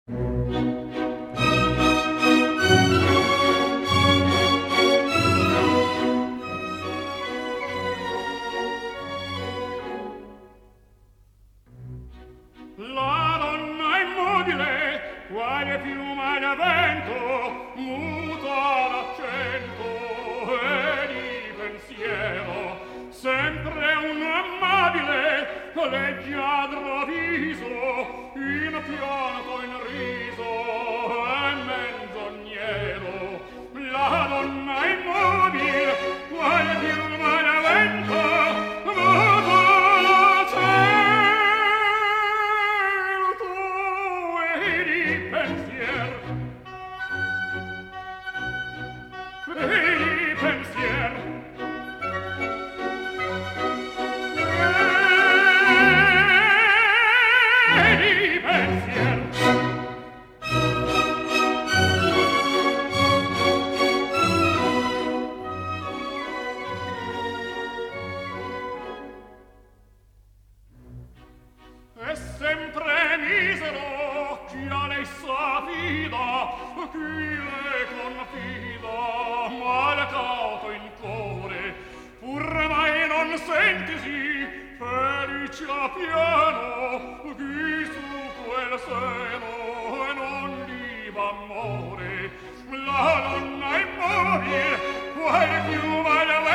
La donna immobile, quale piuma da vento, muta l'accento e di pensiero, sempre un amabile, leggiadro viso, in pianto in riso e menzognero. La donna immobile, quale piuma da vento, muta è sempre misero chi a lei s'affida, chi le confida, mal cauto in cuore, pur mai non sentisi felice a piano, chi su quel seno e non viva amore. La donna immobile, quale più vale